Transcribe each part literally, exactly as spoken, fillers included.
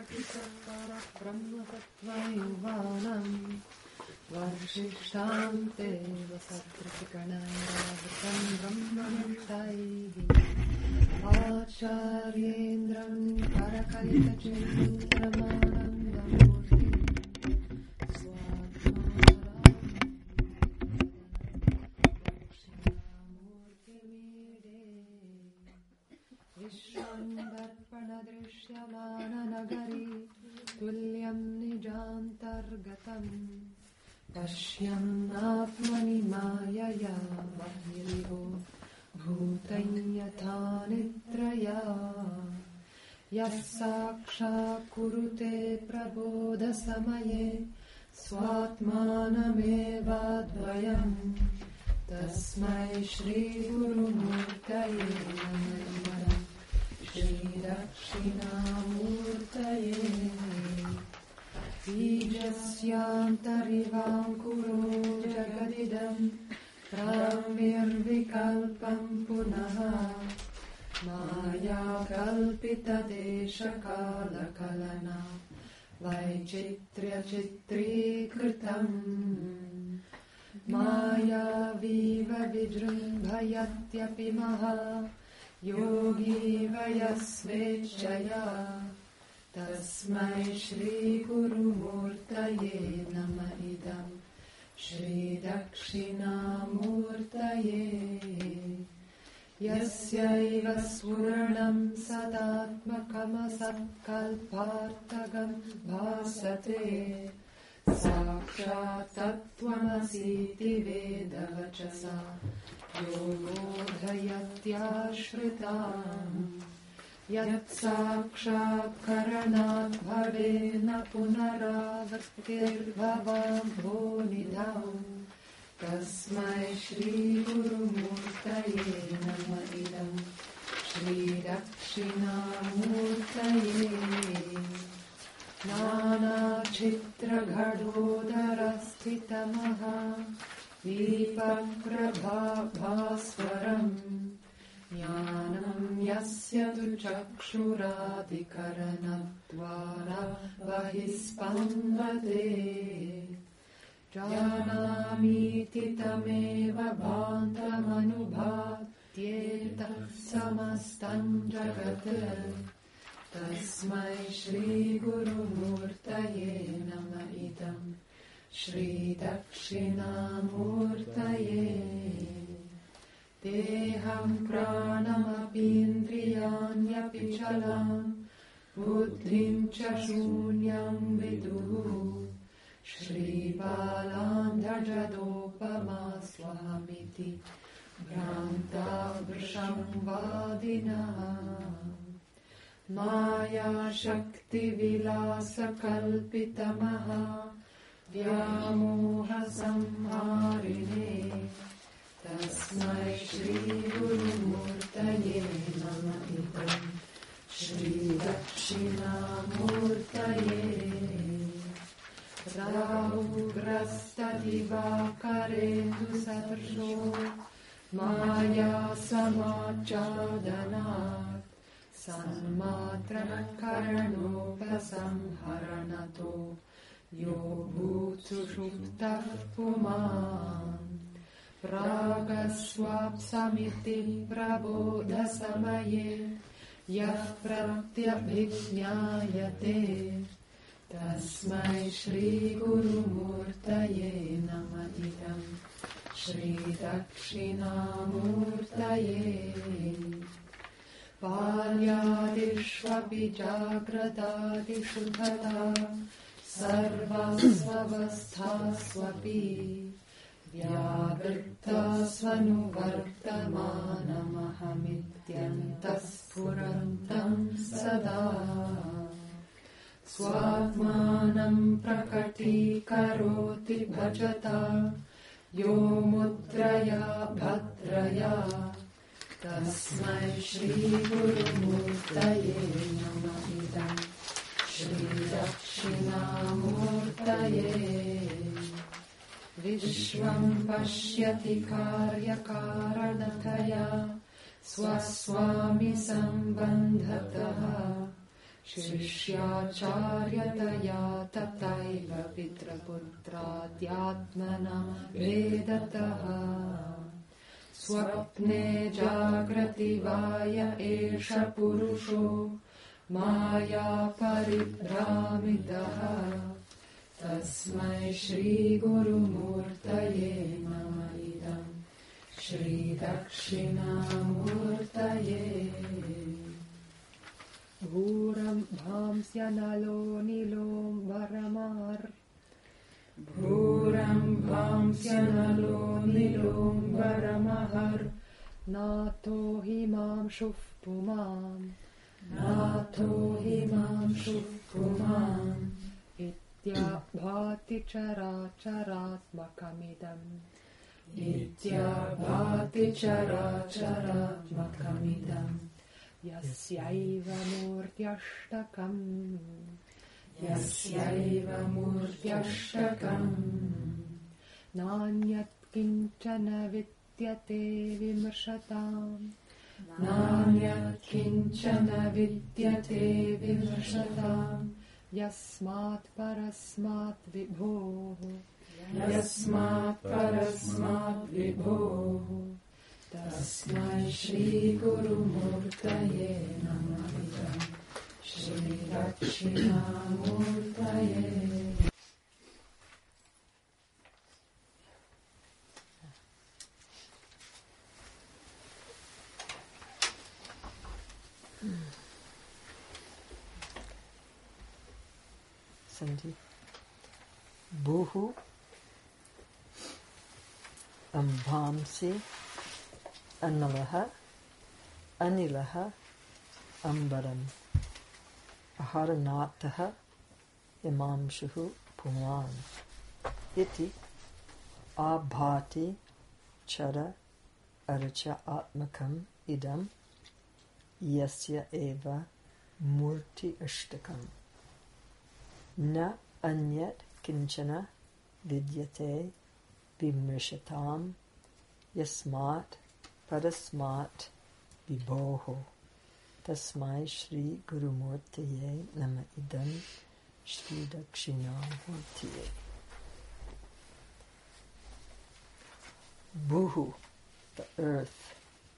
ब्रह्मसत्त्वयुवानम् वर्षिष्ठान्ते वसत्कृतिगणैरावृतं ब्रह्मनिष्ठैः आचार्येन्द्रं करकलितचिन्त्रमानन्दमूर्तिं स्वात्मारामूर्तिमीडे विश्वं दर्पणदृश्यमाननगरी तुल्यं निजान्तर्गतम् पश्यन्नात्मनि मायया बहिर्गो भूतं यथा निद्रया यः साक्षात् कुरुते प्रबोधसमये स्वात्मानमेवाद्वयम् तस्मै श्रीगुरुमूर्तये नमः श्रीदक्षिणामूर्तये बीजस्यान्तरिवाङ्कुरो जगदिदं प्राङ्निर्विकल्पं पुनः मायाकल्पितदेशकालकलना वैचित्र्यचित्रीकृतम् मायावीव विजृम्भयत्यपि महा योगीव यस्वेच्छया तस्मै श्रीगुरुमूर्तये नमः इदं श्रीदक्षिणामूर्तये यस्यैव स्फुरणं सदात्मकमसत्कल्पार्थकं भासते साक्षात् तत्त्वमसीति वेदवचसा यो बोधयत्याश्रिताम् यत् साक्षात्करणात् भवेन पुनरावृत्तिर्भवाम्भो निधौ तस्मै श्रीगुरुमूर्तये नमः इदं श्रीदक्षिणामूर्तये नानाचित्रघटोदरस्थितमहा दीपप्रभाभास्वरम् ज्ञानं यस्य तु चक्षुरादिकरणद्वारा बहिस्पन्दते जानामीति तमेव भान्तमनुभात्येतः समस्तं जगत् तस्मै श्रीगुरुमूर्तये नमः इदं श्रीदक्षिणामूर्तये देहं प्राणमपीन्द्रियाण्यपि चलान् बुद्धिं च शून्यं विदुः श्रीबालान्धजदोपमा स्वामिति भ्रान्ता वृषं वादिनः मायाशक्तिविलासकल्पितमहा व्यामोहसंहारिणे तस्मै श्रीगुरुमूर्तये नमः इदं श्रीदक्षिणामूर्तये राहुग्रस्तदिवाकरेन्दुसदृशो मायासमाच्छादनात् सन्मात्रकरणोपसंहरणतो यो भूत्सुषुप्तः पुमान् प्रागस्वाप्समिति प्रबोधसमये यः प्रत्यभिज्ञायते तस्मै श्रीगुरुमूर्तये नमः इदं श्रीदक्षिणामूर्तये बाल्यादिष्वपि जाग्रतादिषु तथा सर्वास्वस्थास्वपि व्यावृत्तास्वनुवर्तमानमहमित्यन्तः स्फुरन्तं सदा स्वात्मानं प्रकटीकरोति भजता यो मुद्रया भद्रया तस्मै श्रीगुरुमूर्तये नमः इदं श्रीदक्षिणामूर्तये विश्वं पश्यति कार्यकारणतया स्वस्वामि सम्बन्धतः Shishyacharya tataiva pitraputratyatmana vedataha swapne jagrati vaya esha purusho maya paribhramidaha tasmai shri guru murtaye nama idam shri dakshinamurtaye. Bhuram bhamsya nalo nilom varamar Bhuram bhamsya nalo nilom varamahar Nato himam shufpumam Nato himam shufpumam Itya bhati chara charatmakamidam Itya bhati chara charatmakamidam Yasyaiva murtyashtakam Yasyaiva murtyashtakam Nanyat kinchana vidyate vimrshatam Nanyat kinchana vidyate vimrshatam Yasmat parasmat vibhoh Yasmat parasmat vibhoh Tasmai Shri Guru Murtaye Namaha Shri Dakshinamurtaye. Sandeep. Bhuhu Ambhamsi Analaha Anilaha Ambaram Aharanataha Imamshuhu Puman Iti Abhati Chara Aracha Atmakam Idam Yasya Eva Murti Ashtakam Na Anyat Kinchana Vidyate Vimrishatam Yasmat Parasmat Vibhoho Tasmai Shri Guru Murtaye Nama Idam Shri Dakshinamurtaye. Bhuhu, the earth.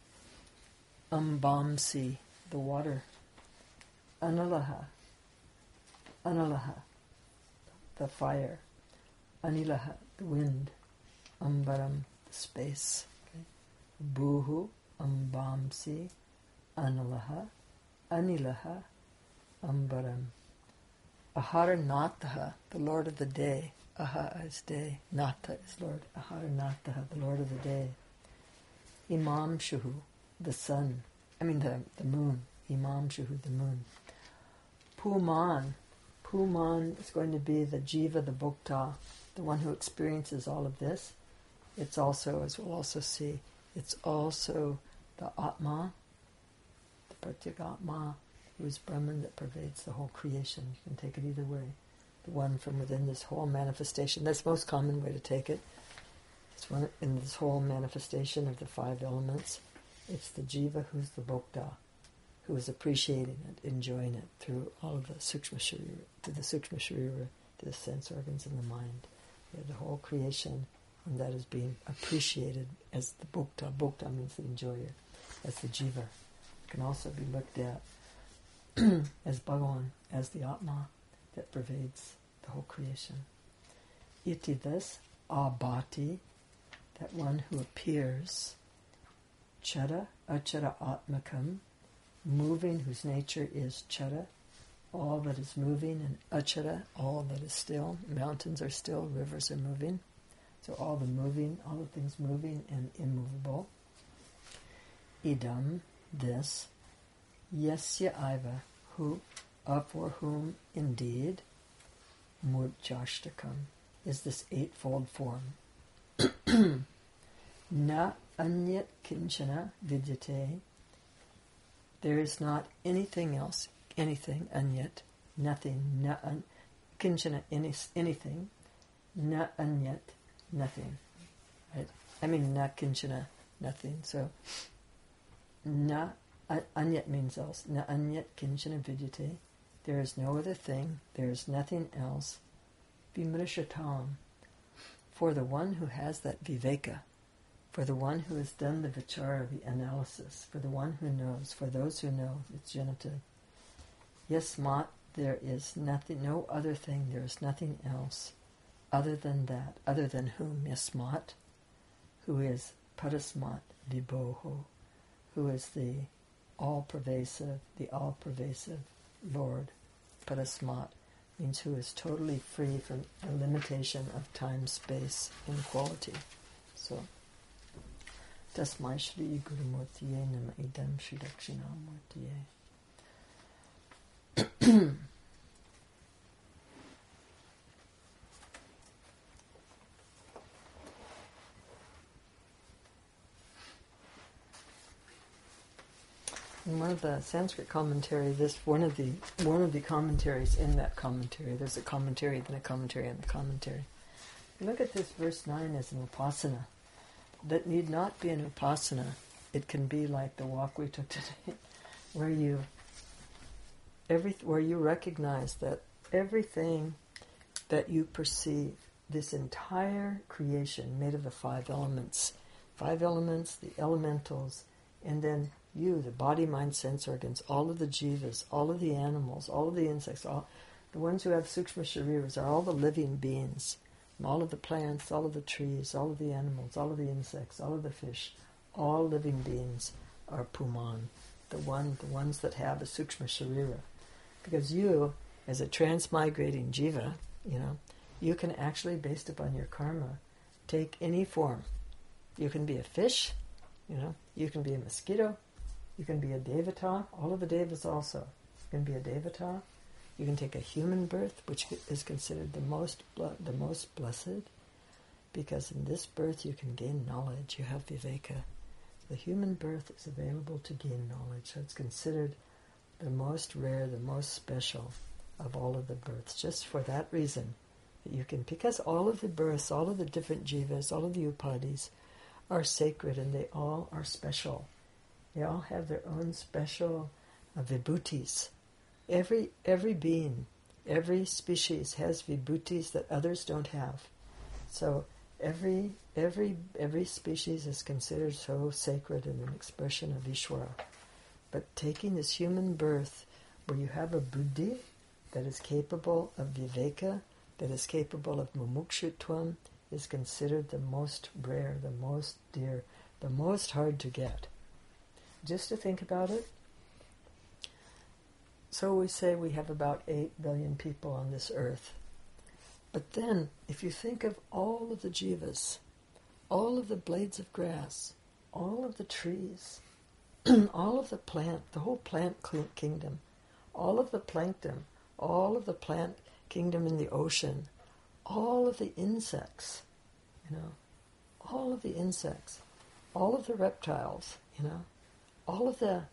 Ambamsi, the water. Analaha, Analaha, the fire. Anilaha, the wind. Ambaram, the space. Bhuhu Ambamsi Analaha Anilaha Ambaram. Aharanataha, the Lord of the day. Aha is day, Nata is Lord. Aharanataha, the Lord of the day. Imamshuhu, the sun. I mean the, the moon. Imamshuhu, the moon. Puman. Puman is going to be the jiva, the bhokta, the one who experiences all of this. It's also, as we'll also see, it's also the Atma, the Pratyeka-atma, who is Brahman, that pervades the whole creation. You can take it either way. The one from within this whole manifestation. That's the most common way to take it. It's one in this whole manifestation of the five elements. It's the jiva who's the bhokta, who is appreciating it, enjoying it through all of the sukshma sharira, through the sukshma sharira, to the sense organs and the mind. Yeah, the whole creation. And that is being appreciated as the bhokta. Bhokta means the enjoyer, as the jiva. It can also be looked at as Bhagavan, as the Atma that pervades the whole creation. Iti, thus, abhati, that one who appears, chara, achara atmakam, moving, whose nature is chara, all that is moving, and achara, all that is still. Mountains are still, rivers are moving. So all the moving, all the things moving and immovable. Idam, this, yasya iva, who, uh, for whom indeed, murtyashtakam, is this eightfold form. Na anyat kinchana vidyate, there is not anything else, anything, anyat, nothing, na an, kinchana, any, anything, na anyat, nothing, right? I mean, na kinchana, nothing. So, na anyat means else. Na anyat kinchana vidyate, There is no other thing, there is nothing else. Vimrishatam. For the one who has that viveka, for the one who has done the vichara, the analysis, for the one who knows, for those who know, it's genitive. Yasmat, there is nothing, no other thing, there is nothing else other than that, other than whom? Yasmat, who is Parasmat Vibhoho, who is the all-pervasive, the all-pervasive Lord. Parasmat means who is totally free from the limitation of time, space, and quality. So, Tasmai Shri Gurumurtiye Nama Idam Shri Dakshinamurtiye. In one of the Sanskrit commentary, this one of the one of the commentaries in that commentary. There's a commentary, then a commentary, and a commentary. Look at this verse nine as an upasana. That need not be an upasana. It can be like the walk we took today, where you every where you recognize that everything that you perceive, this entire creation made of the five elements, five elements, the elementals, and then you, the body, mind, sense organs, all of the jivas, all of the animals, all of the insects, all the ones who have sukshma shariras are all the living beings. All of the plants, all of the trees, all of the animals, all of the insects, all of the fish, all living beings are Puman, the one, the ones that have a sukshma sharira. Because you, as a transmigrating jiva, you know, you can actually, based upon your karma, take any form. You can be a fish, you know, you can be a mosquito, you can be a devata, all of the devas also. You can be a devata. You can take a human birth, which is considered the most the most blessed, because in this birth you can gain knowledge. You have viveka. The human birth is available to gain knowledge, so it's considered the most rare, the most special of all of the births. Just for that reason, that you can, because all of the births, all of the different jivas, all of the upadis are sacred, and they all are special. They all have their own special uh, vibhutis. Every every being, every species has vibhutis that others don't have. So every every every species is considered so sacred and an expression of Ishvara. But taking this human birth, where you have a buddhi that is capable of viveka, that is capable of mumukshutvam, is considered the most rare, the most dear, the most hard to get. Just to think about it. So we say we have about eight billion people on this earth. But then, if you think of all of the jivas, all of the blades of grass, all of the trees, all of the plant, the whole plant kingdom, all of the plankton, all of the plant kingdom in the ocean, all of the insects, you know, all of the insects, all of the reptiles, you know, all of the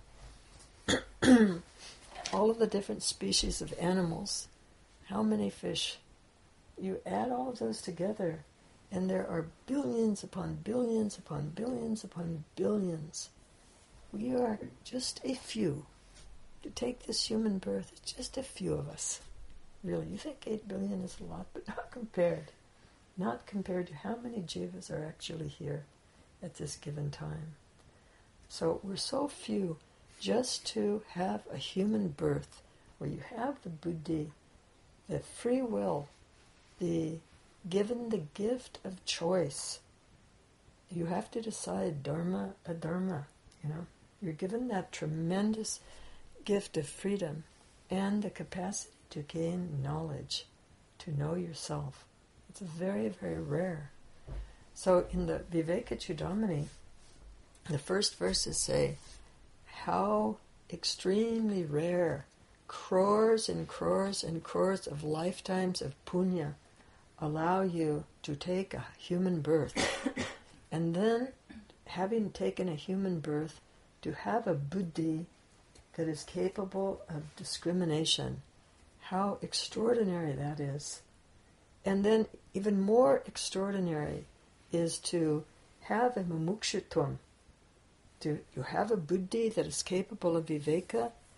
all of the different species of animals, how many fish? You add all of those together, and there are billions upon billions upon billions upon billions. We are just a few. To take this human birth, it's just a few of us. Really, you think eight billion is a lot, but not compared. Not compared to how many jivas are actually here at this given time. So we're so few. Just to have a human birth where you have the buddhi, the free will, the given the gift of choice. You have to decide dharma, adharma, you know. You're given that tremendous gift of freedom and the capacity to gain knowledge, to know yourself. It's very, very rare. So in the Viveka Chudamani, the first verses say, how extremely rare, crores and crores and crores of lifetimes of punya allow you to take a human birth. And then, having taken a human birth, to have a buddhi that is capable of discrimination. How extraordinary that is. And then, even more extraordinary is to have a mumukshutvam. To, you have a buddhi that is capable of viveka,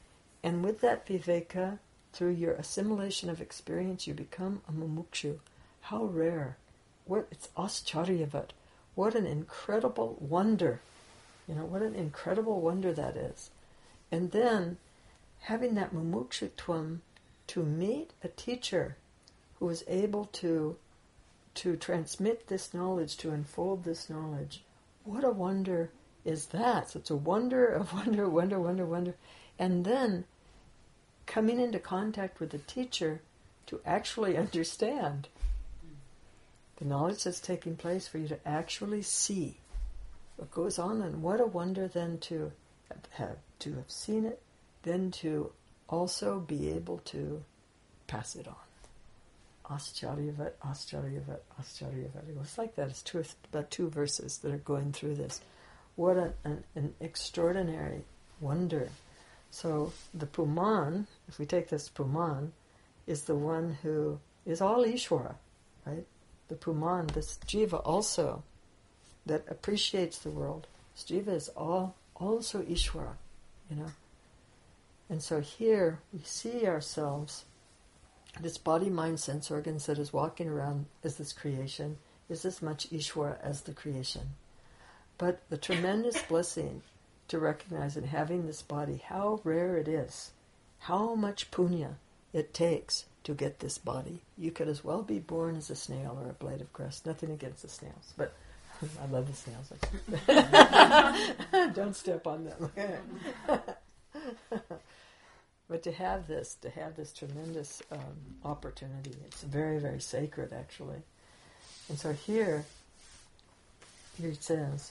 And with that viveka, through your assimilation of experience, you become a mumukshu. How rare. What, it's ascharyavat. What an incredible wonder. You know, what an incredible wonder that is. And then, having that mumukshutvam to meet a teacher who is able to, to transmit this knowledge, to unfold this knowledge, what a wonder is that? So it's a wonder of wonder, wonder, wonder, wonder. And then, coming into contact with the teacher to actually understand the knowledge that's taking place, for you to actually see what goes on, and what a wonder then to have to have seen it, then to also be able to pass it on. Ascharyavat, ascharyavat, ascharyavat. It goes like that. It's two, about two verses that are going through this. What an, an, an extraordinary wonder. So the Puman, if we take this Puman, is the one who is all Ishvara, right? The Puman, this Jiva also, that appreciates the world. This Jiva is all also Ishvara, you know. And so here we see ourselves, this body, mind, sense organs that is walking around as this creation is as much Ishvara as the creation. But the tremendous blessing to recognize in having this body, how rare it is, how much punya it takes to get this body. You could as well be born as a snail or a blade of grass. Nothing against the snails, but I love the snails. Don't step on them. But to have this, to have this tremendous um, opportunity, it's very, very sacred, actually. And so here, here it says,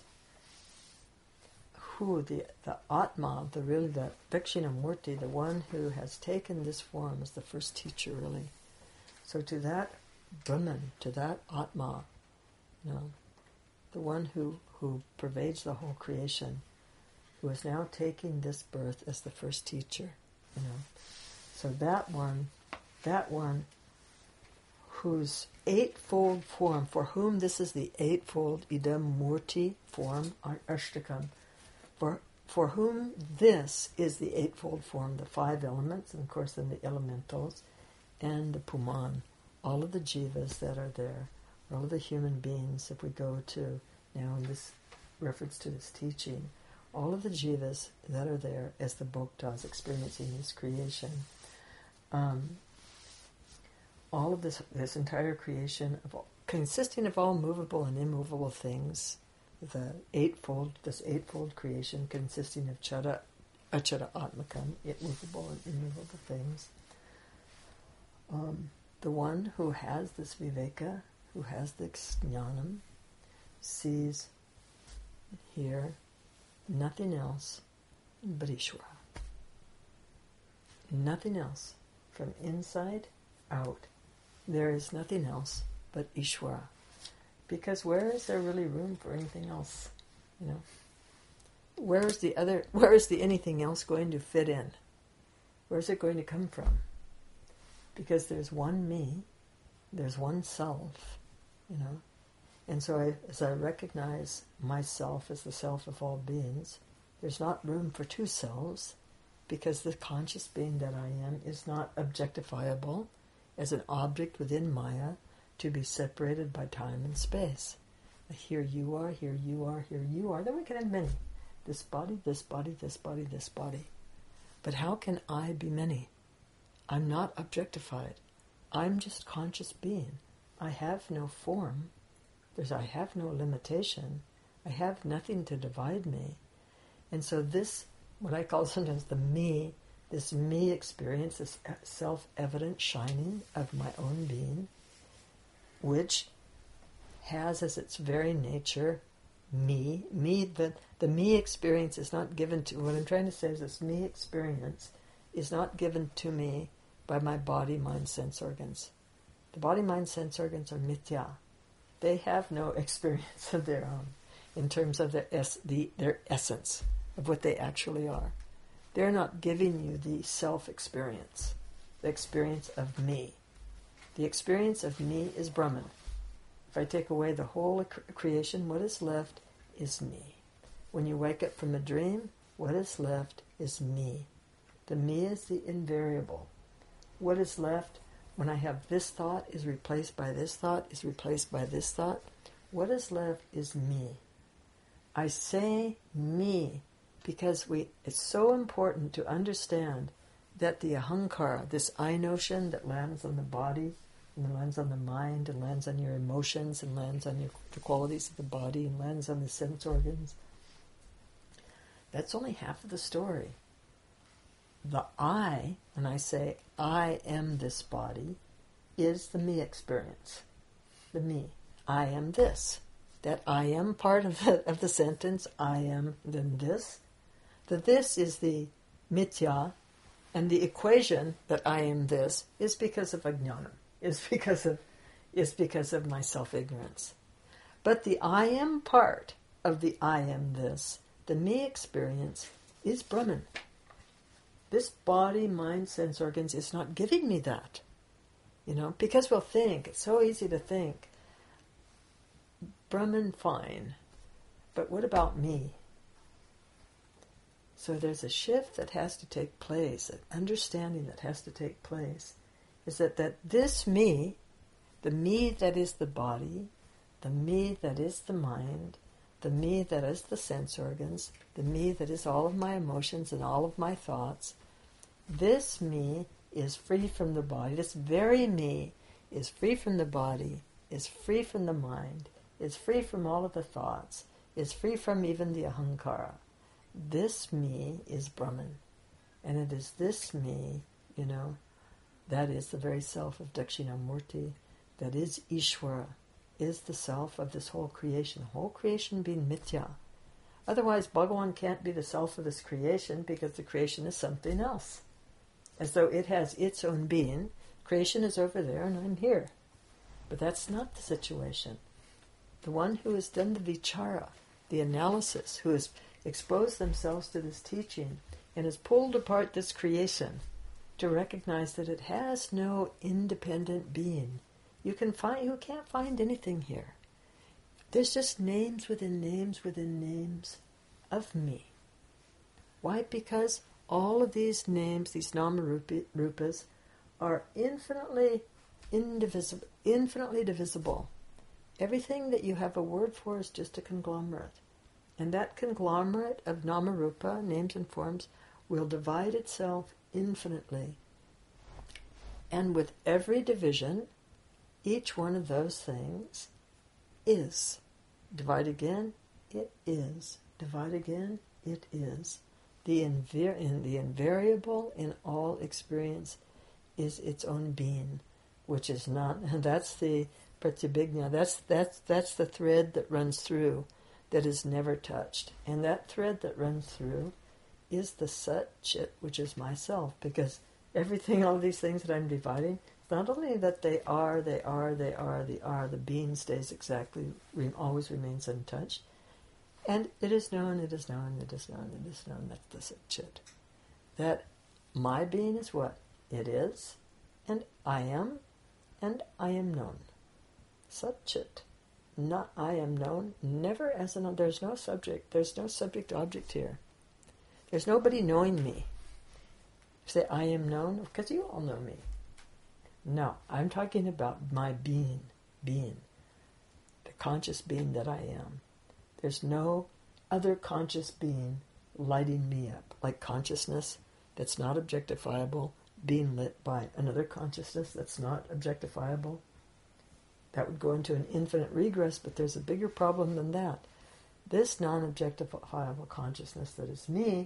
who the the Atma, the really the Dakshinamurti, the one who has taken this form as the first teacher, really. So to that Brahman, to that Atma, you know, the one who, who pervades the whole creation, who is now taking this birth as the first teacher, you know. So that one, that one whose eightfold form, for whom this is the eightfold Idam Murti form, Ashtakam, for, for whom this is the eightfold form, the five elements, and of course then the elementals, and the Puman, all of the jivas that are there, all of the human beings, if we go to now in this reference to this teaching, all of the jivas that are there as the bhoktas experiencing this creation, um, all of this this entire creation of all, consisting of all movable and immovable things, the eightfold, this eightfold creation consisting of chara, achara atmakam, movable and immovable things. Um, the one who has this viveka, who has this jnanam, sees here nothing else but Ishvara. Nothing else. From inside out, there is nothing else but Ishvara. Because where is there really room for anything else? You know, where is the other? Where is the anything else going to fit in? Where is it going to come from? Because there's one me, there's one self, you know. And so I, as I recognize myself as the self of all beings, there's not room for two selves, because the conscious being that I am is not objectifiable as an object within Maya to be separated by time and space. Here you are, here you are, here you are. Then we can have many. This body, this body, this body, this body. But how can I be many? I'm not objectified. I'm just conscious being. I have no form. There's, I have no limitation. I have nothing to divide me. And so this, what I call sometimes the me, this me experience, this self-evident shining of my own being, which has as its very nature me. Me, the, the me experience is not given to, what I'm trying to say is this me experience is not given to me by my body, mind, sense organs. The body, mind, sense organs are mithya. They have no experience of their own in terms of their, es- the, their essence of what they actually are. They're not giving you the self-experience, the experience of me. The experience of me is Brahman. If I take away the whole creation, what is left is me. When you wake up from a dream, what is left is me. The me is the invariable. What is left when I have this thought is replaced by this thought, is replaced by this thought? What is left is me. I say me because we. It's so important to understand that the ahankara, this I notion that lands on the body, and lands on the mind, and lands on your emotions, and lands on your, the qualities of the body, and lands on the sense organs, that's only half of the story. The I, when I say I am this body, is the me experience. The me. I am this. That I am part of the, of the sentence, I am then this. The this is the mithya, and the equation that I am this is because of ajnana, is because of, is because of my self-ignorance. But the I am part of the I am this, the me experience, is Brahman. This body, mind, sense organs is not giving me that. You know, because we'll think, it's so easy to think, Brahman, fine, but what about me? So there's a shift that has to take place, an understanding that has to take place, is that, that this me, the me that is the body, the me that is the mind, the me that is the sense organs, the me that is all of my emotions and all of my thoughts, this me is free from the body. This very me is free from the body, is free from the mind, is free from all of the thoughts, is free from even the ahankara. This me is Brahman. And it is this me, you know, that is the very self of Dakshinamurti, that is Ishvara, is the self of this whole creation, whole creation being mithya. Otherwise, Bhagavan can't be the self of this creation because the creation is something else. As though it has its own being. Creation is over there and I'm here. But that's not the situation. The one who has done the vichara, the analysis, who has exposed themselves to this teaching and has pulled apart this creation to recognize that it has no independent being. You can find you can't find anything here. There's just names within names within names of me. Why? Because all of these names, these namarupas, are infinitely indivisible, infinitely divisible. Everything that you have a word for is just a conglomerate. And that conglomerate of namarupa, names and forms, will divide itself infinitely. And with every division, each one of those things is. Divide again, it is. Divide again, it is. The, invar- in the invariable in all experience is its own being, which is not, and that's the pratyabhijna, that's, that's, that's the thread that runs through, that is never touched. And that thread that runs through is the Sat Chit, which is myself, because everything, all these things that I'm dividing, not only that they are, they are, they are, they are, the being stays exactly, always remains untouched. And it is known, it is known, it is known, it is known, that's the Sat Chit. That my being is what? It is, and I am, and I am known. Sat Chit. Not I am known, never as an, there's no subject, there's no subject-object here. There's nobody knowing me. Say, I am known, because you all know me. No, I'm talking about my being, being, the conscious being that I am. There's no other conscious being lighting me up, like consciousness that's not objectifiable, being lit by another consciousness that's not objectifiable. That would go into an infinite regress, but there's a bigger problem than that. This non-objectifiable consciousness that is me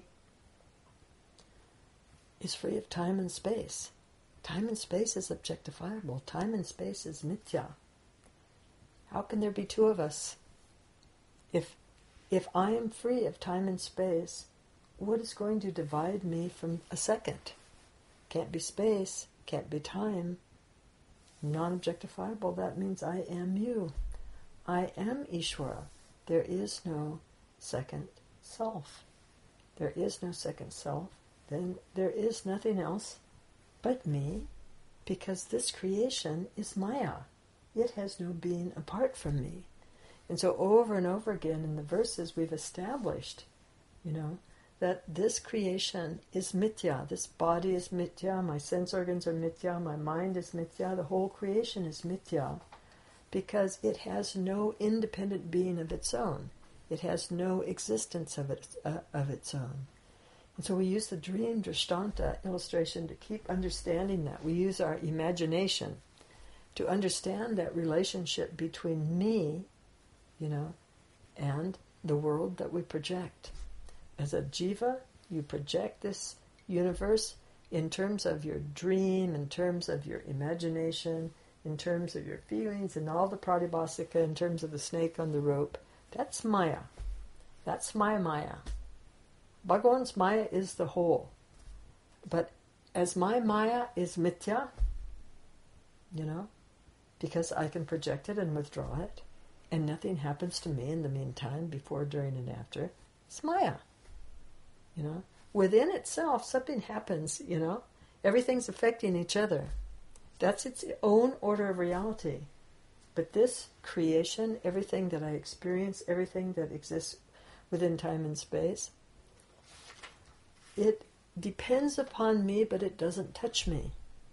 is free of time and space. Time and space is objectifiable. Time and space is mithya. How can there be two of us? If if I am free of time and space, what is going to divide me from a second? Can't be space, can't be time. Non-objectifiable, that means I am you. I am Ishvara. There is no second self. There is no second self. Then there is nothing else but me, because this creation is Maya. It has no being apart from me. And so over and over again in the verses we've established, you know, that this creation is mithya. This body is mithya, my sense organs are mithya, my mind is mithya, the whole creation is mithya, because it has no independent being of its own. It has no existence of its, uh, of its own. And so we use the dream drishtanta illustration to keep understanding that. We use our imagination to understand that relationship between me, you know, and the world that we project. As a jiva, you project this universe in terms of your dream, in terms of your imagination, in terms of your feelings, and all the pratibhasika, in terms of the snake on the rope. That's Maya. That's my Maya. Bhagavan's Maya is the whole. But as my Maya is mithya, you know, because I can project it and withdraw it, and nothing happens to me in the meantime, before, during, and after, it's Maya. You know, within itself, something happens, you know, everything's affecting each other. That's its own order of reality. But this creation, everything that I experience, everything that exists within time and space, it depends upon me, but it doesn't touch me.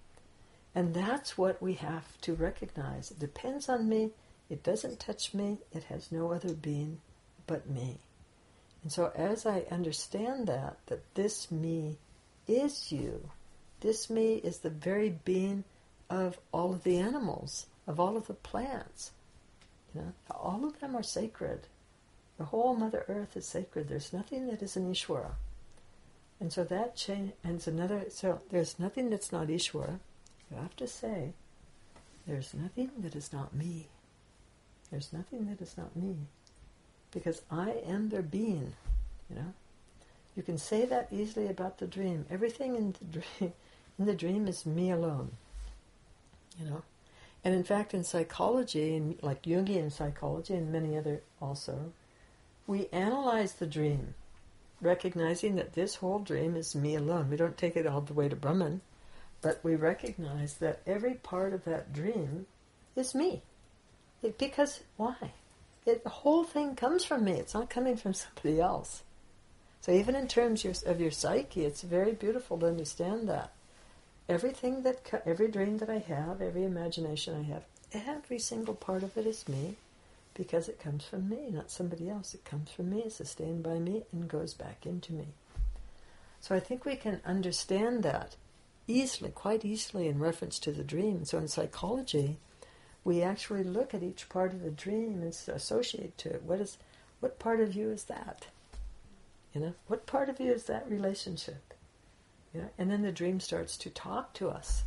And that's what we have to recognize. It depends on me, it doesn't touch me, it has no other being but me. And so as I understand that, that this me is you, this me is the very being of all of the animals, of all of the plants. You know, all of them are sacred. The whole Mother Earth is sacred. There's nothing that isn't Ishvara. And so that change, and it's another, so there's nothing that's not Ishvara. You have to say, there's nothing that is not me. There's nothing that is not me. Because I am their being, you know. You can say that easily about the dream. Everything in the dream, in the dream is me alone, you know. And in fact, in psychology, and like Jungian psychology and many other also, we analyze the dream, recognizing that this whole dream is me alone. We don't take it all the way to Brahman, but we recognize that every part of that dream is me. It, because, why? It, the whole thing comes from me. It's not coming from somebody else. So even in terms of your, of your psyche, it's very beautiful to understand that. Everything that, every dream that I have, every imagination I have, every single part of it is me, because it comes from me, not somebody else. It comes from me, it's sustained by me, and goes back into me. So I think we can understand that easily, quite easily, in reference to the dream. So in psychology, we actually look at each part of the dream and associate to it. What is, what part of you is that? You know, what part of you is that relationship? You know, and then the dream starts to talk to us.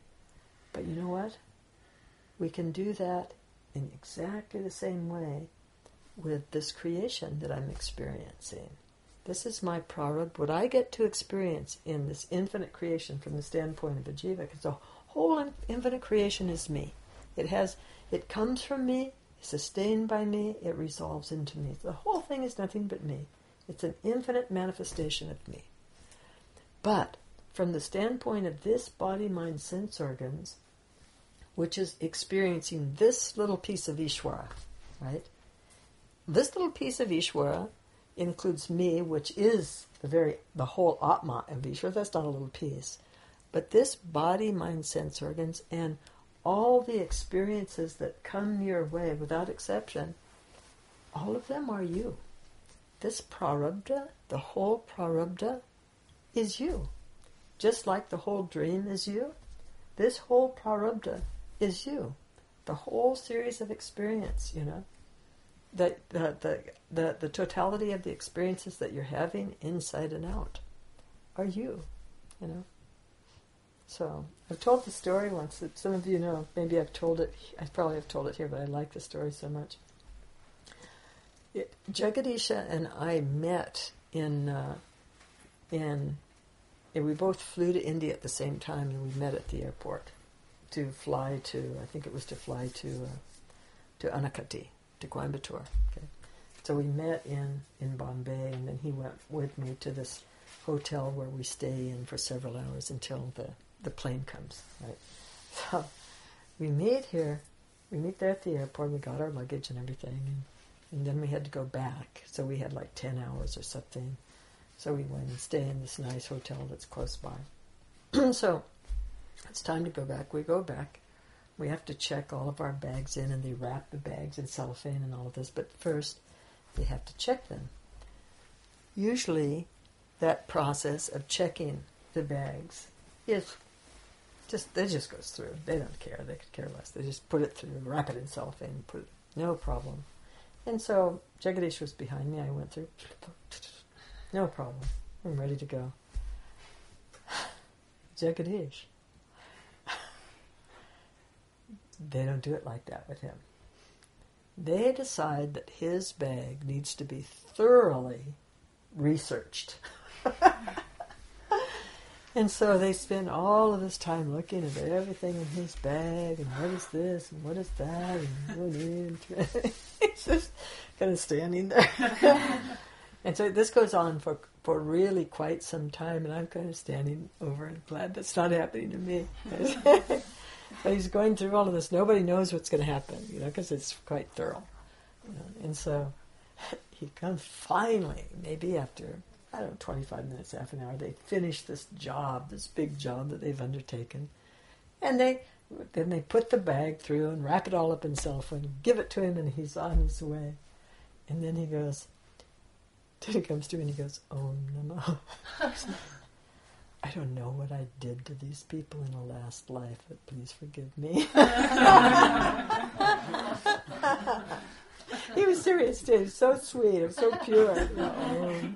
But you know what? We can do that in exactly the same way with this creation that I'm experiencing. This is my prarabdha, what I get to experience in this infinite creation from the standpoint of a jiva, because the whole in- infinite creation is me. It has, it comes from me, is sustained by me, it resolves into me. The whole thing is nothing but me. It's an infinite manifestation of me. But from the standpoint of this body, mind, sense organs, which is experiencing this little piece of Ishvara, right? This little piece of Ishvara includes me, which is the very, the whole Atma of Ishvara. That's not a little piece. But this body, mind, sense organs, and all the experiences that come your way, without exception, all of them are you. This prarabdha, the whole prarabdha, is you. Just like the whole dream is you, this whole prarabdha is you. The whole series of experience, you know, the, the, the, the, the totality of the experiences that you're having inside and out are you, you know. So, I've told the story once that some of you know, maybe I've told it, I probably have told it here, but I like the story so much. It, Jagadisha and I met in, uh, in, and we both flew to India at the same time, and we met at the airport to fly to, I think it was to fly to, uh, to Anakati, to Coimbatore. Okay. So we met in, in Bombay, and then he went with me to this hotel where we stay in for several hours until the the plane comes, right? So we meet here, we meet there at the airport, we got our luggage and everything, and, and then we had to go back. So we had like ten hours or something So we went and stay in this nice hotel that's close by. So it's time to go back. We go back. We have to check all of our bags in, and they wrap the bags in cellophane and all of this. But first, they have to check them. Usually, that process of checking the bags is just, they just goes through. They don't care. They could care less. They just put it through, wrap it in cellophane, put it, no problem. And so Jagadish was behind me. I went through, no problem. I'm ready to go. Jagadish. They don't do it like that with him. They decide that his bag needs to be thoroughly researched. And so they spend all of this time looking at everything in his bag, and what is this, and what is that, and going in. He's just kind of standing there. And so this goes on for, for really quite some time, and I'm kind of standing over and glad that's not happening to me. So he's going through all of this. Nobody knows what's going to happen, you know, because it's quite thorough. You know? And so he comes finally, maybe after, I don't know, twenty-five minutes, half an hour, they finish this job, this big job that they've undertaken. And they then they put the bag through and wrap it all up in cellophane, give it to him, and he's on his way. And then he goes, then he comes to and he goes, Om Namo. I don't know what I did to these people in a last life, but please forgive me. He was serious too. He was so sweet. It was so pure. You know,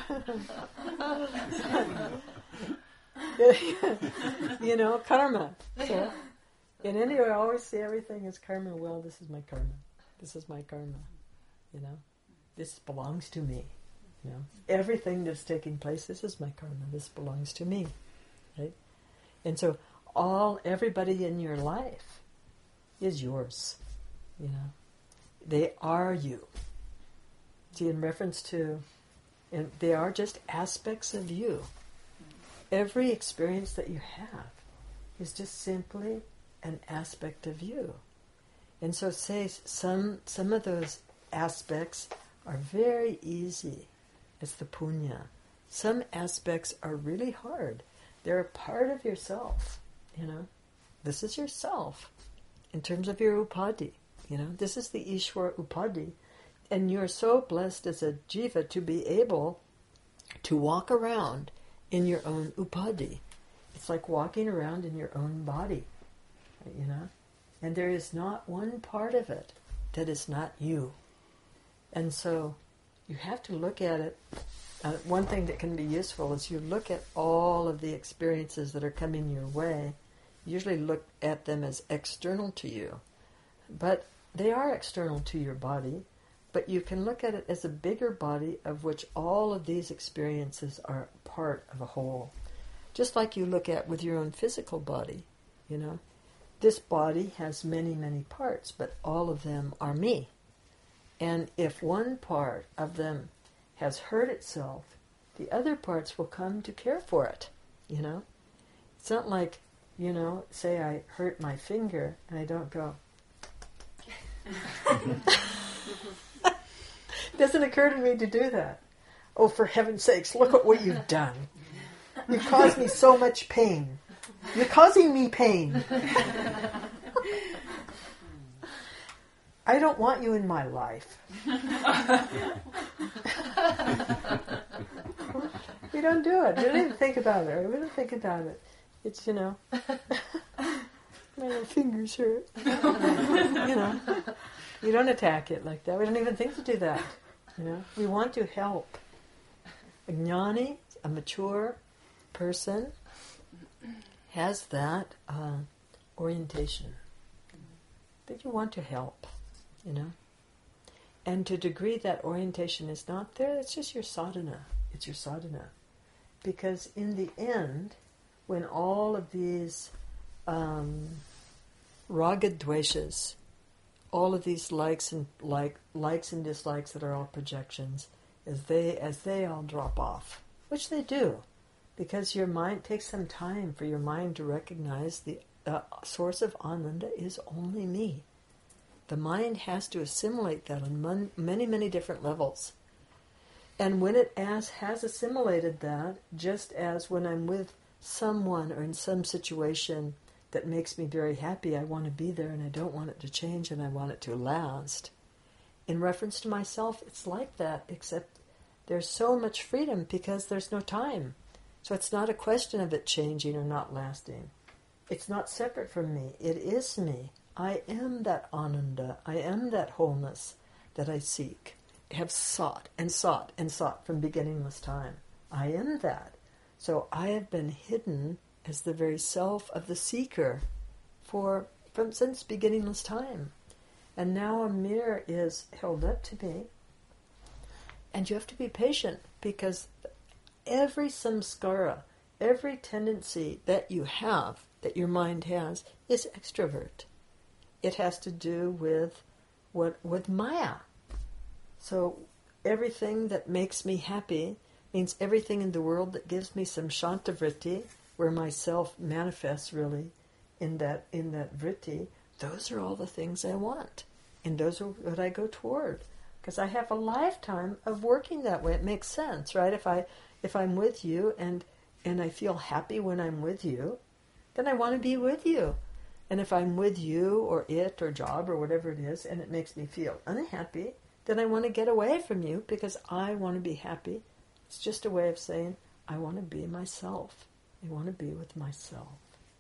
you know karma. So, and anyway, I always say everything is karma. Well, this is my karma. This is my karma. You know, this belongs to me. You know, everything that's taking place, this is my karma. This belongs to me, right? And so, all everybody in your life is yours. You know, they are you. See, in reference to, and they are just aspects of you. Every experience that you have is just simply an aspect of you. And so, say some some of those aspects are very easy. It's the punya. Some aspects are really hard. They're a part of yourself, you know. This is yourself in terms of your upadhi, you know. This is the Ishwar upadhi. And you're so blessed as a jiva to be able to walk around in your own upadhi. It's like walking around in your own body, you know. And there is not one part of it that is not you. And so you have to look at it. Uh, one thing that can be useful is you look at all of the experiences that are coming your way. Usually look at them as external to you. But they are external to your body. But you can look at it as a bigger body of which all of these experiences are part of a whole. Just like you look at with your own physical body, you know. This body has many, many parts, but all of them are me. And if one part of them has hurt itself, the other parts will come to care for it, you know. It's not like, you know, say I hurt my finger and I don't go. It doesn't occur to me to do that. Oh, for heaven's sakes, look at what you've done. You've caused me so much pain. You're causing me pain. I don't want you in my life. We don't do it. We don't even think about it. We don't think about it. It's, you know, my little fingers hurt. You know, we don't attack it like that. We don't even think to do that. You know, we want to help. A jnani, a mature person, has that uh, orientation that you want to help. You know, and to a degree that orientation is not there, it's just your sadhana. It's your sadhana. Because in the end, when all of these um, raga dveshas, all of these likes and like likes and dislikes that are all projections, as they as they all drop off, which they do, because your mind takes some time for your mind to recognize the uh, source of ananda is only me. The mind has to assimilate that on mon- many, many different levels. And when it as has assimilated that, just as when I'm with someone or in some situation that makes me very happy, I want to be there and I don't want it to change and I want it to last. In reference to myself, it's like that, except there's so much freedom because there's no time. So it's not a question of it changing or not lasting. It's not separate from me. It is me. I am that ananda. I am that wholeness that I seek, have sought and sought and sought from beginningless time. I am that. So I have been hidden as the very self of the seeker for from since beginningless time. And now a mirror is held up to me. And you have to be patient because every samskara, every tendency that you have, that your mind has, is extrovert. It has to do with what with Maya. So everything that makes me happy means everything in the world that gives me some shantavritti, where myself manifests really in that in that vritti, those are all the things I want. And those are what I go toward. Because I have a lifetime of working that way. It makes sense, right? If I if I'm with you and and I feel happy when I'm with you, then I want to be with you. And if I'm with you or it or job or whatever it is, and it makes me feel unhappy, then I want to get away from you because I want to be happy. It's just a way of saying, I want to be myself. I want to be with myself.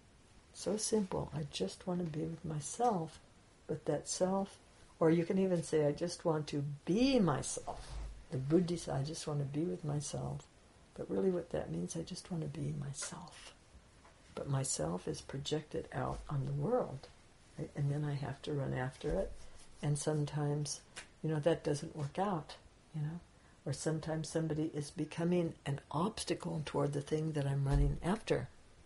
So simple. I just want to be with myself. But that self, or you can even say, I just want to be myself. The Buddhi says, I just want to be with myself. But really what that means, I just want to be myself. But myself is projected out on the world. Right? And then I have to run after it. And sometimes, you know, that doesn't work out, you know. Or sometimes somebody is becoming an obstacle toward the thing that I'm running after.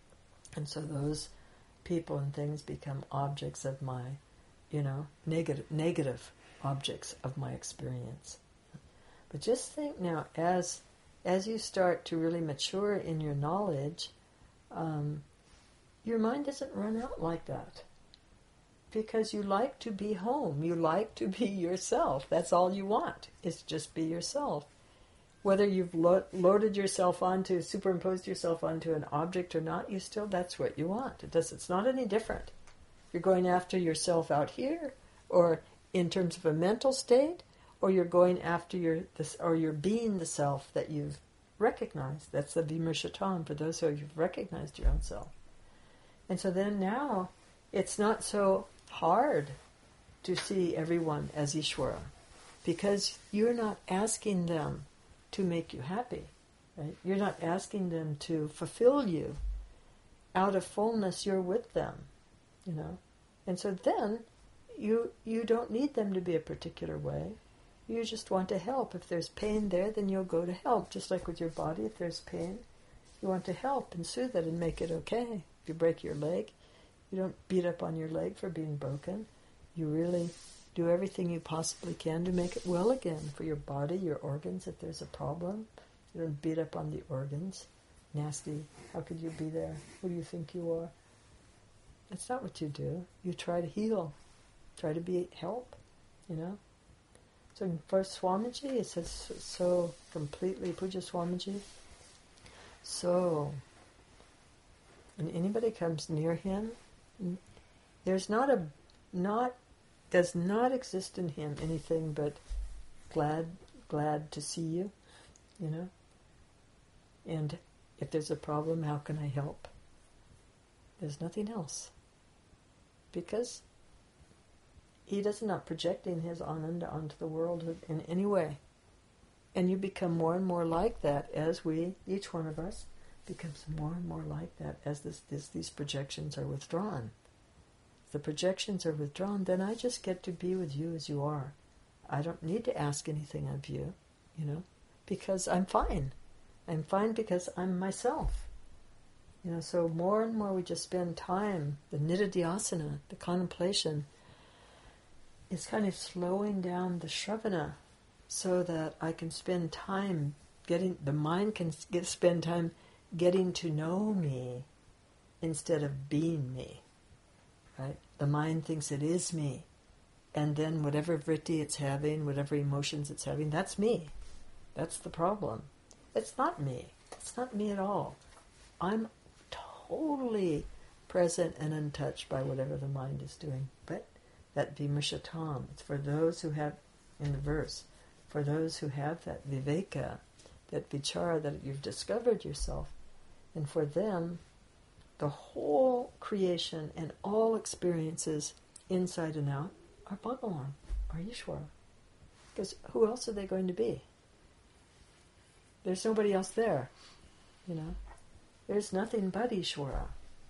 And so those people and things become objects of my, you know, negative, negative objects of my experience. But just think now, as as you start to really mature in your knowledge, um, your mind doesn't run out like that. Because you like to be home. You like to be yourself. That's all you want, is just be yourself. Whether you've lo- loaded yourself onto, superimposed yourself onto an object or not, you still, that's what you want. It does, it's not any different. You're going after yourself out here, or in terms of a mental state, or you're going after your, this, or you're being the self that you've recognized. That's the vimarshatam, for those who have recognized your own self. And so then now, it's not so hard to see everyone as Ishvara, because you're not asking them to make you happy, right? You're not asking them to fulfill you. Out of fullness, you're with them, you know. And so then, you you don't need them to be a particular way. You just want to help. If there's pain there, then you'll go to help. Just like with your body, if there's pain, you want to help and soothe it and make it okay. If you break your leg, you don't beat up on your leg for being broken. You really do everything you possibly can to make it well again for your body, your organs. If there's a problem, you don't beat up on the organs. Nasty. How could you be there? Who do you think you are? That's not what you do. You try to heal. Try to be help, you know. So in first Swamiji, it says so completely, Puja Swamiji, so when anybody comes near him, there's not a, not, does not exist in him anything but glad, glad to see you, you know. And if there's a problem, how can I help? There's nothing else. Because he does not projecting his ananda onto the world in any way. And you become more and more like that as we, each one of us, becomes more and more like that as this, this, these projections are withdrawn. If the projections are withdrawn, then I just get to be with you as you are. I don't need to ask anything of you, you know, because I'm fine. I'm fine because I'm myself. You know, so more and more we just spend time, the nididhyasana, the contemplation, is kind of slowing down the shravana so that I can spend time getting, the mind can get, spend time getting to know me instead of being me, right? The mind thinks it is me, and then whatever vritti it's having, whatever emotions it's having, that's me. That's the problem. It's not me. It's not me at all. I'm totally present and untouched by whatever the mind is doing. But that vimarshatam, it's for those who have, in the verse, for those who have that viveka, that vichara, that you've discovered yourself. And for them, the whole creation and all experiences, inside and out, are Bhagavan, are Ishvara. Because who else are they going to be? There's nobody else there, you know. There's nothing but Ishvara.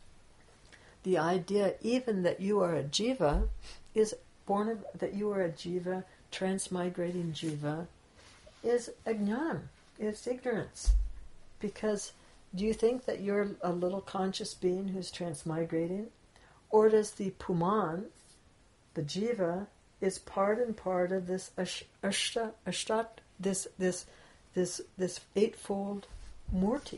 The idea even that you are a jiva is born of, that you are a jiva, transmigrating jiva, is ajnanam, it's ignorance. Because do you think that you're a little conscious being who's transmigrating? Or does the puman, the jiva, is part and part of this ash, ashta, ashtat, this this this this eightfold murti,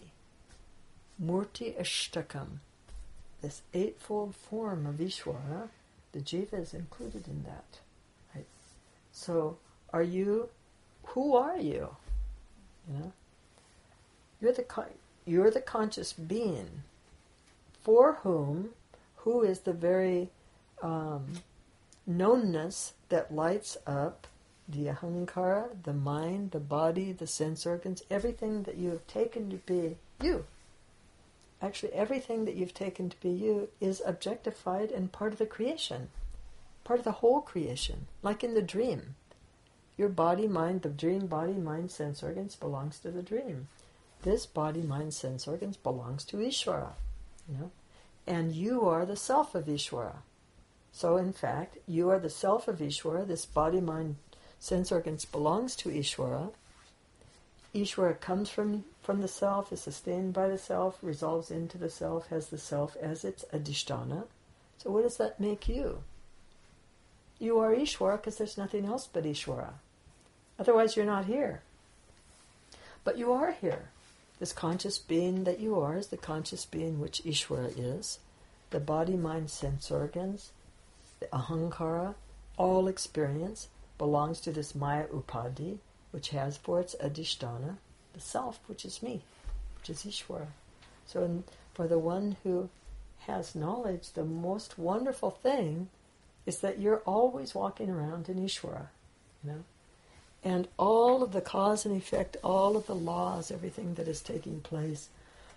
murti ashtakam, this eightfold form of Ishvara. The jiva is included in that, right? So, are you? Who are you? You know, you're the you're the conscious being, for whom, who is the very um, knownness that lights up the ahankara, the mind, the body, the sense organs, everything that you have taken to be you. Actually, everything that you've taken to be you is objectified and part of the creation, part of the whole creation, like in the dream. Your body, mind, the dream, body, mind, sense organs belongs to the dream. This body, mind, sense organs belongs to Ishvara, you know, and you are the self of Ishvara. So, in fact, you are the self of Ishvara. This body, mind, sense organs belongs to Ishvara. Ishvara comes from, from the self, is sustained by the self, resolves into the self, has the self as its adhisthana. So what does that make you? You are Ishvara because there's nothing else but Ishvara. Otherwise you're not here. But you are here. This conscious being that you are is the conscious being which Ishvara is. The body, mind, sense organs, the ahankara, all experience belongs to this maya upadhi, which has for its adhisthana the self, which is me, which is Ishvara. So in, for the one who has knowledge, the most wonderful thing is that you're always walking around in Ishvara, you know. And all of the cause and effect, all of the laws, everything that is taking place,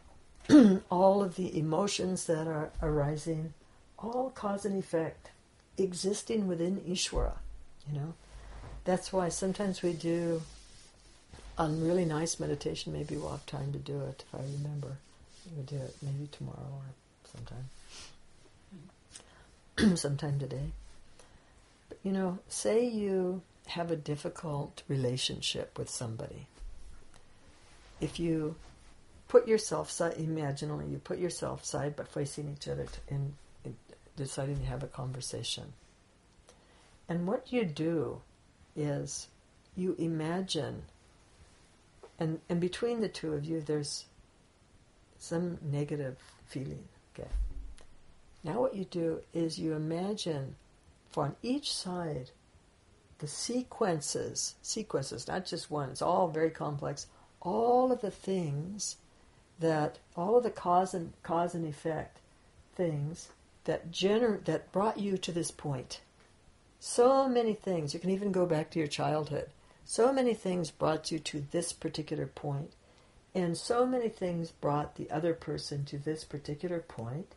all of the emotions that are arising, all cause and effect, existing within Ishvara, you know. That's why sometimes we do a really nice meditation. Maybe we'll have time to do it if I remember. We'll do it maybe tomorrow or sometime. sometime today. But, you know, say you have a difficult relationship with somebody. If you put yourself, imaginally, you put yourself side by facing each other to, in, in deciding to have a conversation. And what you do is you imagine, and, and between the two of you there's some negative feeling, okay? Now what you do is you imagine for on each side the sequences, sequences, not just one, it's all very complex, all of the things that, all of the cause and cause and effect things that gener- that brought you to this point. So many things, you can even go back to your childhood. So many things brought you to this particular point, and so many things brought the other person to this particular point,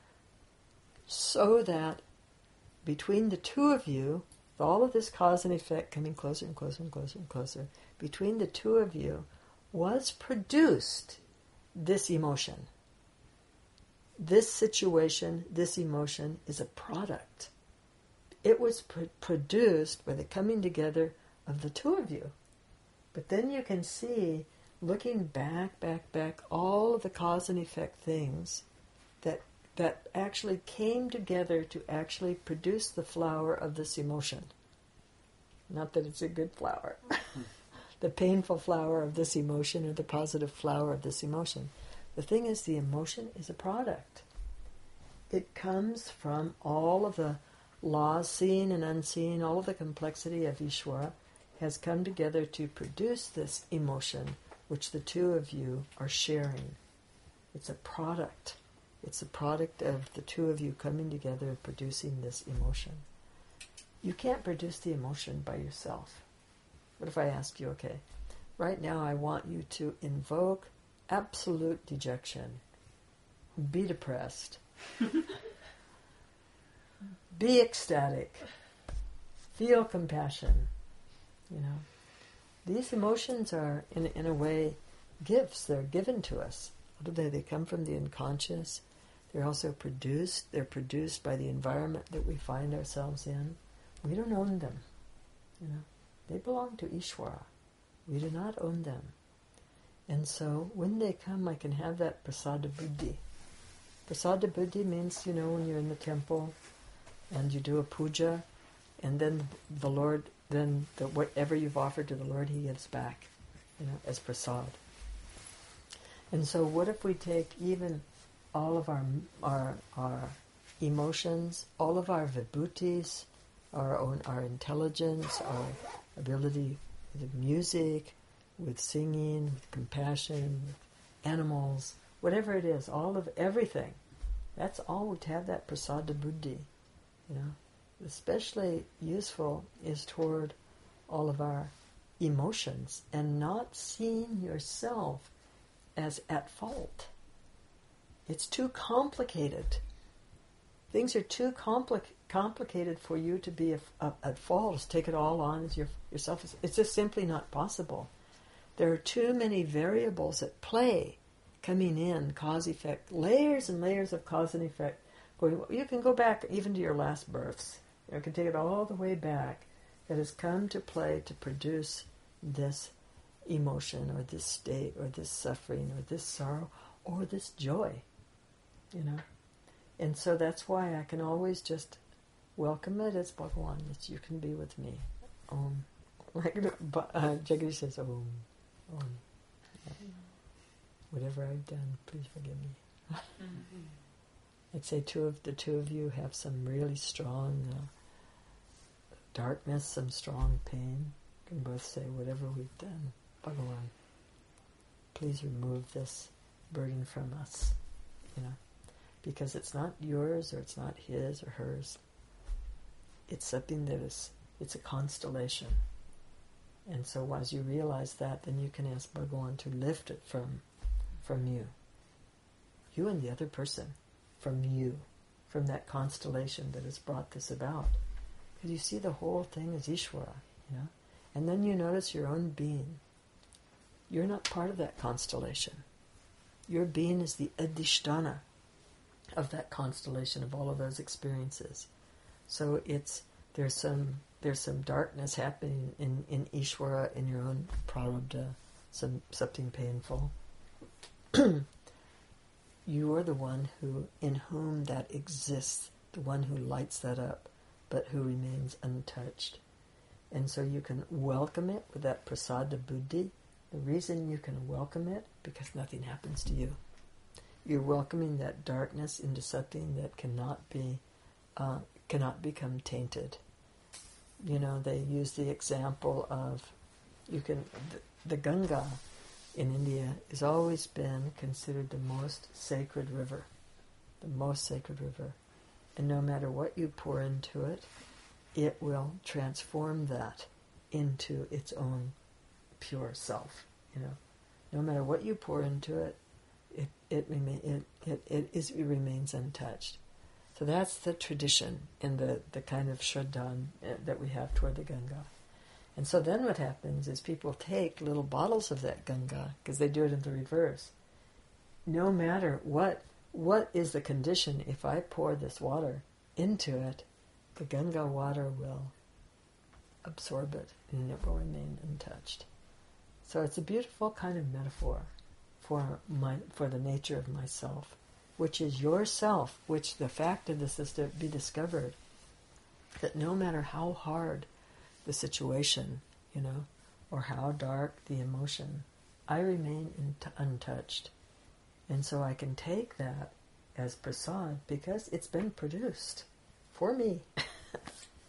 so that between the two of you, with all of this cause and effect coming closer and closer and closer and closer, between the two of you was produced this emotion. This situation, this emotion is a product. It was pr- produced by the coming together of the two of you. But then you can see, looking back, back, back, all of the cause and effect things that that actually came together to actually produce the flower of this emotion. Not that it's a good flower. The painful flower of this emotion or the positive flower of this emotion. The thing is, the emotion is a product. It comes from all of the laws, seen and unseen, all of the complexity of Ishvara has come together to produce this emotion which the two of you are sharing. It's a product. It's a product of the two of you coming together and producing this emotion. You can't produce the emotion by yourself. What if I ask you, okay, right now I want you to invoke absolute dejection. Be depressed. Be ecstatic. Feel compassion. You know, these emotions are, in in a way, gifts. They're given to us. What do they? They come from the unconscious. They're also produced. They're produced by the environment that we find ourselves in. We don't own them. You know, they belong to Ishvara. We do not own them. And so, when they come, I can have that prasada buddhi. Prasada buddhi means, you know, when you're in the temple and you do a puja, and then the Lord, then the, whatever you've offered to the Lord, He gives back, you know, as prasad. And so, what if we take even all of our our our emotions, all of our vibhutis, our own our intelligence, our ability with music, with singing, with compassion, with animals, whatever it is, all of everything. That's all to have that prasada buddhi, you know. Especially useful is toward all of our emotions and not seeing yourself as at fault. It's too complicated. Things are too compli- complicated for you to be a, a, at fault, to take it all on as your, yourself. It's just simply not possible. There are too many variables at play coming in, cause, effect, layers and layers of cause and effect. Going, you can go back even to your last births. You can take it all the way back that has come to play to produce this emotion or this state or this suffering or this sorrow or this joy, you know. And so that's why I can always just welcome it as Bhagawan. It's, you can be with me. Om. Like uh, Jagadish says, Om. Om. Yeah. Whatever I've done, please forgive me. Mm-hmm. I'd say two of the two of you have some really strong uh, darkness, some strong pain. You can both say, whatever we've done, Bhagawan, please remove this burden from us, you know, because it's not yours or it's not his or hers. It's something that is, it's a constellation. And so as you realize that, then you can ask Bhagawan to lift it from, from you. You and the other person. From you, from that constellation that has brought this about. Because you see the whole thing as Ishvara, you know? And then you notice your own being. You're not part of that constellation. Your being is the adhisthana of that constellation, of all of those experiences. So it's there's some there's some darkness happening in, in Ishvara, in your own prarabdha, some something painful. You are the one who, in whom that exists, the one who lights that up, but who remains untouched. And so you can welcome it with that prasada buddhi. The reason you can welcome it, because nothing happens to you. You're welcoming that darkness into something that cannot be, uh, cannot become tainted. You know, they use the example of, you can, the, the Ganga in India has always been considered the most sacred river, the most sacred river. And no matter what you pour into it, it will transform that into its own pure self, you know. No matter what you pour into it, it it, remain, it, it, it, is, it remains untouched. So that's the tradition and the, the kind of shraddha that we have toward the Ganga. And so then what happens is people take little bottles of that Ganga, because they do it in the reverse. No matter what, what is the condition, if I pour this water into it, the Ganga water will absorb it and it will remain untouched. So it's a beautiful kind of metaphor for my for the nature of myself, which is yourself, which the fact of this is to be discovered, that no matter how hard the situation, you know, or how dark the emotion, I remain in t- untouched. And so I can take that as prasad because it's been produced for me.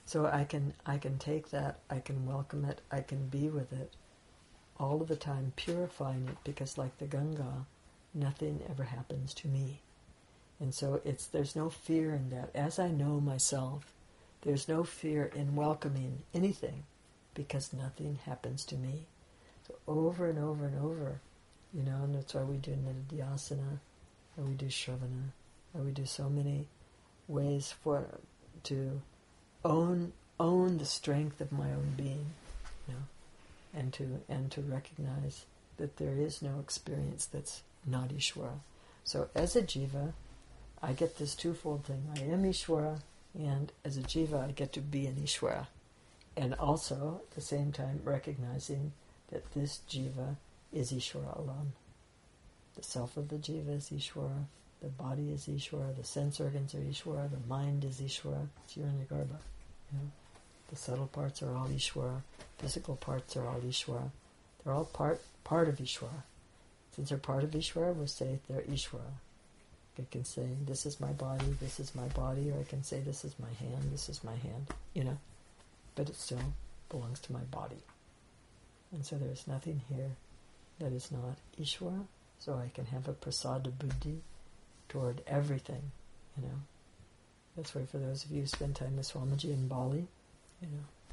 So I can I can take that, I can welcome it, I can be with it all of the time, purifying it, because like the Ganga, nothing ever happens to me. And so it's there's no fear in that. As I know myself, there's no fear in welcoming anything, because nothing happens to me. So over and over and over, you know, and that's why we do Nididhyasana, or we do Shravana, or we do so many ways for to own own the strength of my own being, you know, and to and to recognize that there is no experience that's not Ishvara. So as a jiva, I get this twofold thing. I am Ishvara, and as a jiva, I get to be an Ishvara. And also, at the same time, recognizing that this jiva is Ishvara alone. The self of the jiva is Ishvara, the body is Ishvara, the sense organs are Ishvara, the mind is Ishvara. It's Hiranyagarbha. You know? The subtle parts are all Ishvara, physical parts are all Ishvara. They're all part part of Ishvara. Since they're part of Ishvara, we'll say they're Ishvara. I can say, this is my body, this is my body, or I can say, this is my hand, this is my hand, you know. But it still belongs to my body. And so there's nothing here that is not Ishvara, so I can have a prasada buddhi toward everything, you know. That's why for those of you who spend time with Swamiji in Bali, you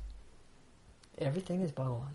know, everything is Bhagavan.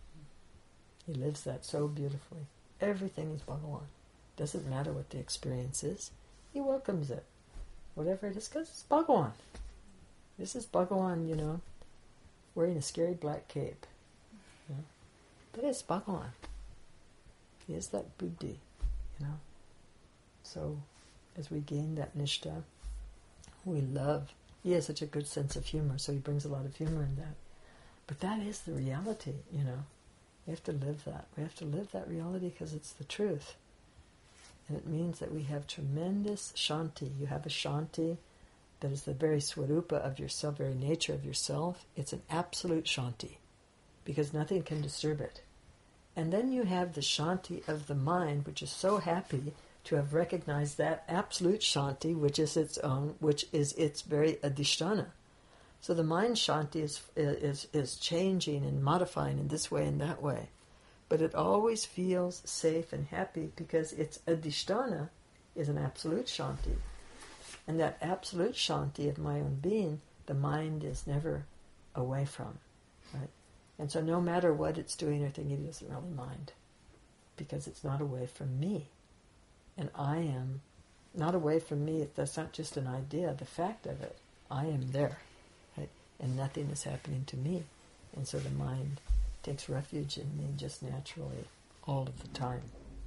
He lives that so beautifully. Everything is Bhagavan. Doesn't matter what the experience is. He welcomes it. Whatever it is, because it's Bhagavan. This is Bhagavan, you know, wearing a scary black cape. You know? But it's Bhagavan. He is that buddhi, you know. So, as we gain that nishta, we love. He has such a good sense of humor, so he brings a lot of humor in that. But that is the reality, you know. We have to live that. We have to live that reality because it's the truth. And it means that we have tremendous shanti. You have a shanti that is the very swarupa of yourself, very nature of yourself. It's an absolute shanti because nothing can disturb it. And then you have the shanti of the mind, which is so happy to have recognized that absolute shanti, which is its own, which is its very adhisthana. So the mind shanti is is is changing and modifying in this way and that way, but it always feels safe and happy because its adhisthana is an absolute shanti, and that absolute shanti of my own being, the mind is never away from, right? And so no matter what it's doing or thinking, it doesn't really mind, because it's not away from me. And I am not away from me. That's not just an idea. The fact of it, I am there, right? And nothing is happening to me. And so the mind takes refuge in me just naturally all of the time.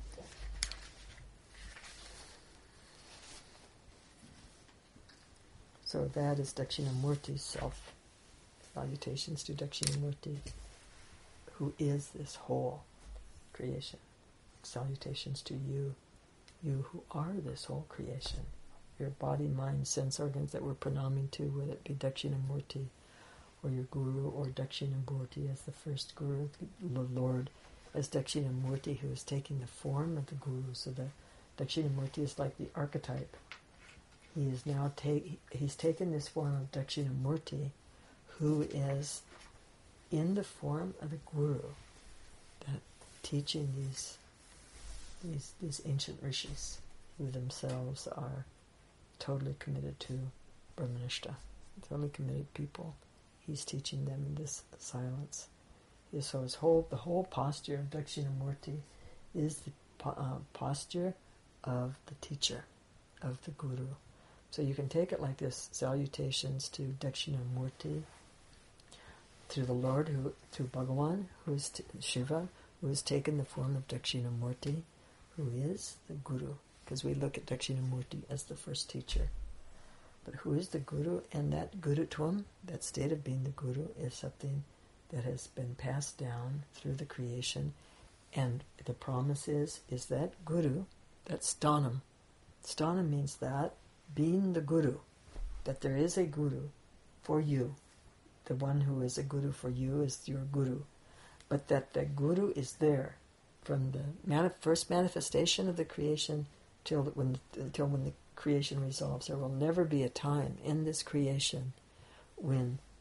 So that is Dakshinamurti's self. Salutations to Dakshinamurti, who is this whole creation. Salutations to you, you who are this whole creation. Your body, mind, sense organs that we're pranaming to, whether it be Dakshinamurti or your guru, or Dakshinamurti as the first guru, the Lord as Dakshinamurti, who is taking the form of the guru. So the Dakshinamurti is like the archetype. He is now take he's taken this form of Dakshinamurti, who is in the form of the guru, that teaching these these these ancient rishis, who themselves are totally committed to Brahmanishta, totally committed people. He's teaching them in this silence. So his whole the whole posture of Dakshinamurti is the uh, posture of the teacher, of the guru. So you can take it like this: salutations to Dakshinamurti, to the Lord, who to Bhagavan, who is t- Shiva, who has taken the form of Dakshinamurti, who is the guru, because we look at Dakshinamurti as the first teacher. But who is the guru? And that gurutvam, that state of being the guru, is something that has been passed down through the creation. And the promise is, is that guru, that sthanam. Sthanam means that, being the guru, that there is a guru for you. The one who is a guru for you is your guru. But that the guru is there from the mani- first manifestation of the creation till the, when until when the creation resolves. There will never be a time in this creation when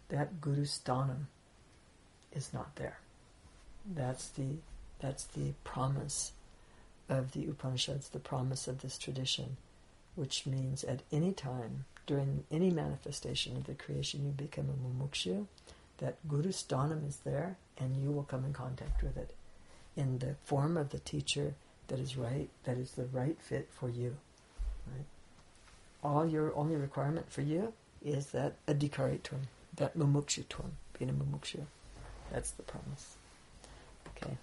that Guru Sthanam is not there. That's the that's the promise of the Upanishads, the promise of this tradition, which means at any time, during any manifestation of the creation, you become a mumukshu, that Guru Sthanam is there, and you will come in contact with it in the form of the teacher that is right, that is the right fit for you. Right? All your only requirement for you is that adhikaritvam, that mumukshutvam, being a mumukshu. That's the promise. Okay.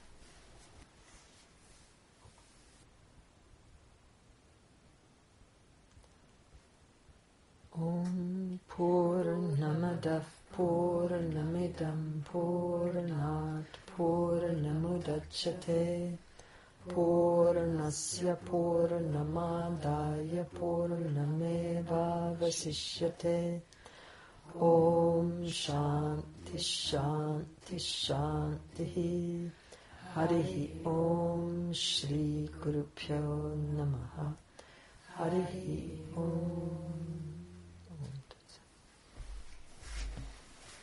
Om Purnamadav Purnamidam Purnat Purnamudachyate Purnasya Purnamadaya Purnameva Vasishyate. Om Shanti Shanti Shanti. Harihi Om Shri Gurubhyo Namaha. Harihi Om.